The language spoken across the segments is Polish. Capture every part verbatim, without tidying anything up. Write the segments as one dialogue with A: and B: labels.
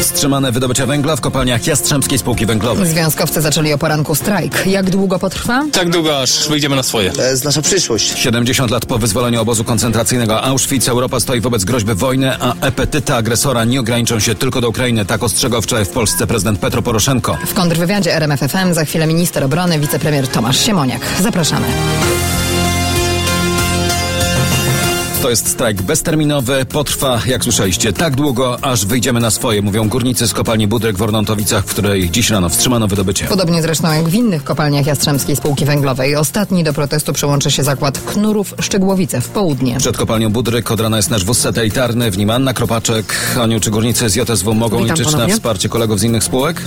A: Wstrzymane wydobycie węgla w kopalniach Jastrzębskiej Spółki Węglowej.
B: Związkowcy zaczęli o poranku strajk. Jak długo potrwa?
C: Tak długo, aż wyjdziemy na swoje.
D: To jest nasza przyszłość.
A: siedemdziesiąt lat po wyzwoleniu obozu koncentracyjnego Auschwitz Europa stoi wobec groźby wojny, a apetyty agresora nie ograniczą się tylko do Ukrainy. Tak ostrzegał wczoraj w Polsce prezydent Petro Poroszenko.
B: W kontrwywiadzie R M F F M za chwilę minister obrony, wicepremier Tomasz Siemoniak. Zapraszamy.
A: To jest strajk bezterminowy, potrwa, jak słyszeliście, tak długo, aż wyjdziemy na swoje, mówią górnicy z kopalni Budryk w Ornontowicach, w której dziś rano wstrzymano wydobycie.
B: Podobnie zresztą jak w innych kopalniach Jastrzębskiej Spółki Węglowej. Ostatni do protestu przyłączy się zakład Knurów Szczygłowice w południe.
A: Przed kopalnią Budryk od rana jest nasz wóz satelitarny, w nim Anna Kropaczek. Aniu, czy górnicy z J S W mogą
E: Witam
A: liczyć
E: ponownie.
A: na wsparcie kolegów z innych spółek?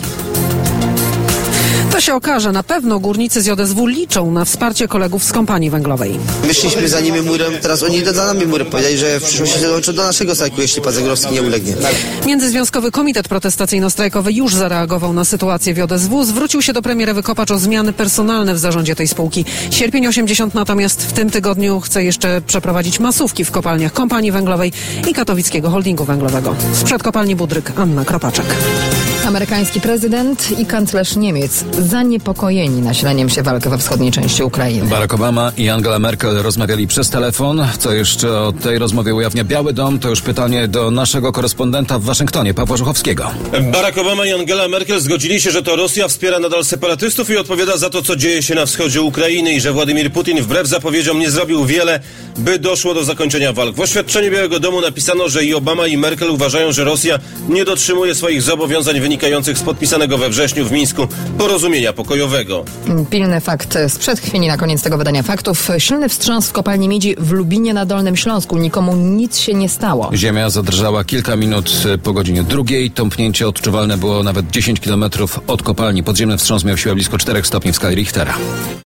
E: To się okaże. Na pewno górnicy z J S W liczą na wsparcie kolegów z kompanii węglowej.
D: Wyszliśmy za nimi murem, teraz oni idą za nami murem. Powiedzieli, że w przyszłości dołączą do naszego strajku, jeśli pan Zegrowski nie ulegnie.
E: Międzyzwiązkowy Komitet Protestacyjno-Strajkowy już zareagował na sytuację w J S W. Zwrócił się do premiera Kopacz o zmiany personalne w zarządzie tej spółki. Sierpień osiemdziesiąt natomiast w tym tygodniu chce jeszcze przeprowadzić masówki w kopalniach kompanii węglowej i katowickiego holdingu węglowego. Sprzed kopalni Budryk Anna Kropaczek.
B: Amerykański prezydent i kanclerz Niemiec zaniepokojeni nasileniem się walki we wschodniej części Ukrainy.
A: Barack Obama i Angela Merkel rozmawiali przez telefon. Co jeszcze o tej rozmowie ujawnia Biały Dom? To już pytanie do naszego korespondenta w Waszyngtonie, Pawła Żuchowskiego.
F: Barack Obama i Angela Merkel zgodzili się, że to Rosja wspiera nadal separatystów i odpowiada za to, co dzieje się na wschodzie Ukrainy i że Władimir Putin wbrew zapowiedziom nie zrobił wiele, by doszło do zakończenia walk. W oświadczeniu Białego Domu napisano, że i Obama i Merkel uważają, że Rosja nie dotrzymuje swoich zobowiązań wynikających z podpisanego we wrześniu w Mińsku porozumienia pokojowego.
B: Pilny fakt sprzed chwili na koniec tego wydania faktów. Silny wstrząs w kopalni miedzi w Lubinie na Dolnym Śląsku. Nikomu nic się nie stało.
A: Ziemia zadrżała kilka minut po godzinie drugiej. Tąpnięcie odczuwalne było nawet dziesięć kilometrów od kopalni. Podziemny wstrząs miał siłę blisko czterech stopni w skali Richtera.